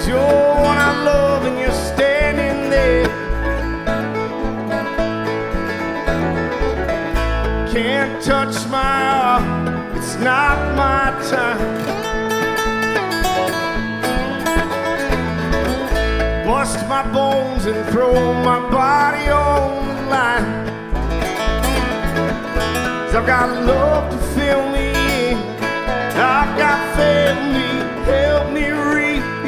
you're one I love and you're standing there. Can't touch my heart, it's not my time. Bust my bones and throw my body on the line. 'Cause I've got love to fill me in, I've got family, help me